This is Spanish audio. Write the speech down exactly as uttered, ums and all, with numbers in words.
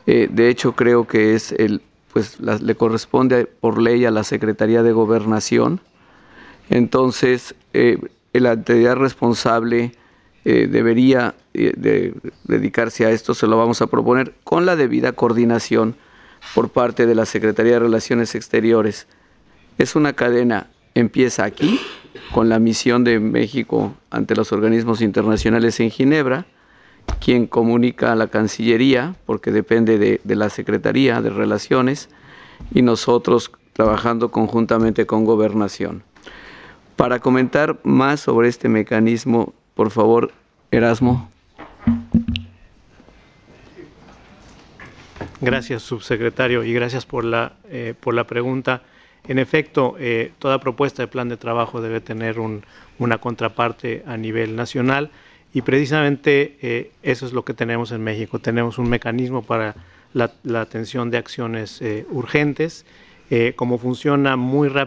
Eh, de hecho, creo que es el, pues la, le corresponde por ley a la Secretaría de Gobernación. Entonces, eh, la entidad responsable eh, debería eh, de dedicarse a esto. Se lo vamos a proponer con la debida coordinación por parte de la Secretaría de Relaciones Exteriores. Es una cadena, empieza aquí, con la misión de México ante los organismos internacionales en Ginebra, quien comunica a la Cancillería, porque depende de, de la Secretaría de Relaciones, y nosotros trabajando conjuntamente con Gobernación. Para comentar más sobre este mecanismo, por favor, Erasmo. Gracias, subsecretario, y gracias por la, eh, por la pregunta. En efecto, eh, toda propuesta de plan de trabajo debe tener un, una contraparte a nivel nacional y precisamente eh, eso es lo que tenemos en México. Tenemos un mecanismo para la, la atención de acciones eh, urgentes. Eh, como funciona muy rápido,